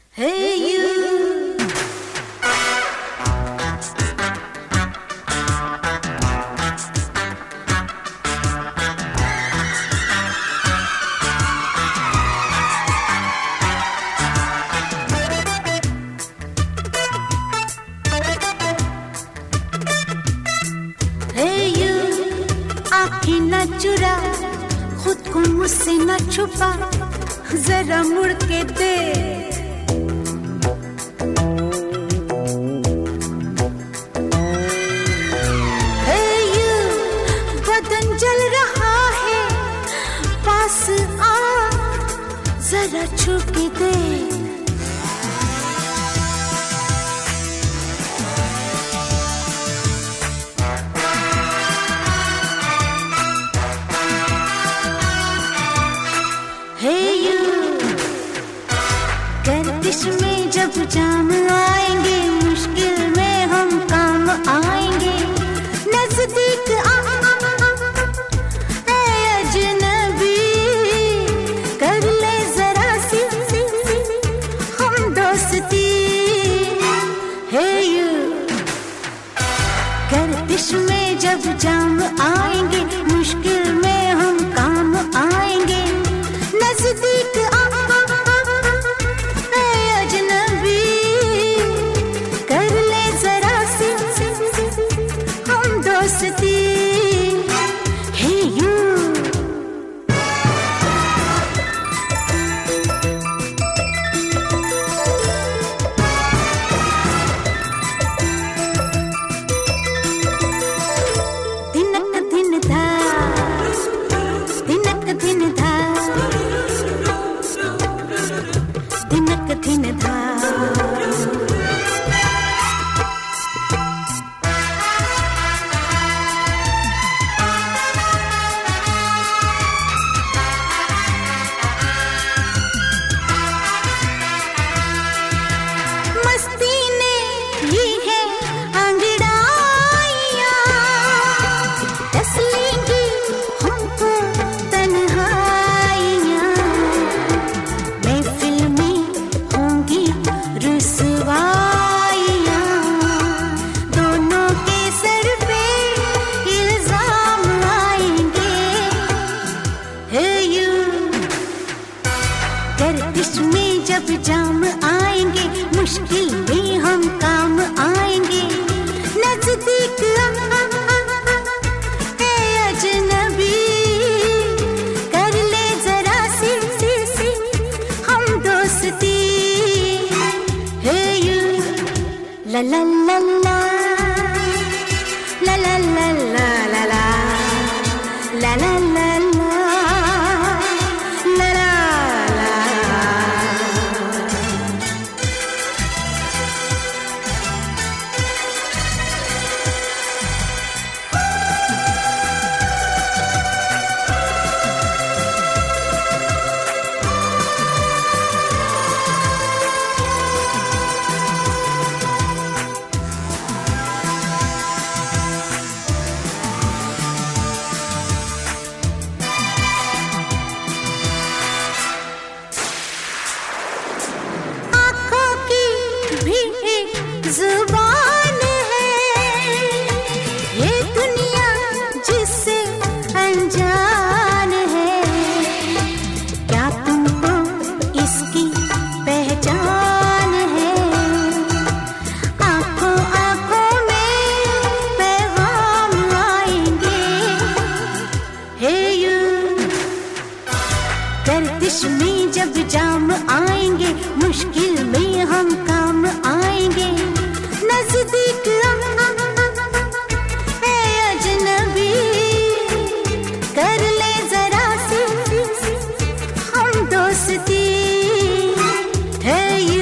Hey you, hey you, आँखें न चुरा, खुद को मुझसे न छुपा, जरा मुड़ के दे। Hey you, बदन जल रहा है, पास आ, जरा छू के दे। Hey you, गर्दिश में जब जाम आएंगे, मुश्किल में हम काम आएंगे। नजदीक आ, ऐ अजनबी, कर ले जरा सी हम दोस्ती। Hey you, गर्दिश में जब जाम आएंगे, मुश्किल में हम काम आएंगे। नजदीक आ, ऐ अजनबी, कर ले जरा सी हम दोस्ती। Hey you, दिनक दिन था, दिनक दिन था, दिनक दिन था। मस्ती ने ये है अंगड़ाइयाँ, दस लेंगी हमको तन्हाइयाँ। महफिल में होंगी रुसवाइयाँ, दोनों के सर पे इल्जाम आएंगे। Hey you, गर्दिश में जब जाम आएंगे, मुश्किल में हम काम आएंगे। नजदीक आ, ऐ अजनबी, कर ले जरा सी हम दोस्ती। Hey you, la la la la, la la la la la la, la la la la, la la la। आँखों की भी एक जुबान है, ये दुनिया जिससे अनजान है। क्या तुमको इसकी पहचान है? आँखों आँखों में पैगाम आएंगे। Hey you, गर्दिश में जब जाम आएंगे, मुश्किल में हम काम आएंगे। नजदीक आ, ऐ अजनबी, कर ले जरा सी हम दोस्ती। Hey you,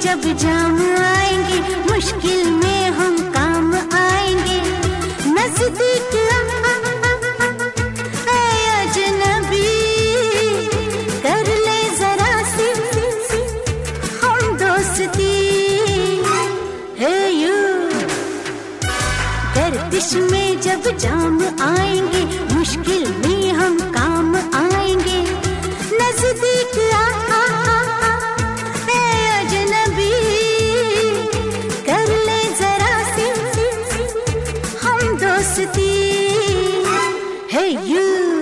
जब जाम आएंगे, मुश्किल में हम काम आएंगे। नजदीक अजनबी कर ले जरा सी हम दोस्ती। हे यू गर्दिश में जब जाम आएंगे, मुश्किल में हम काम आएंगे। नजदीक अजनबी कर ले जरा सी हम दोस्ती। हे यू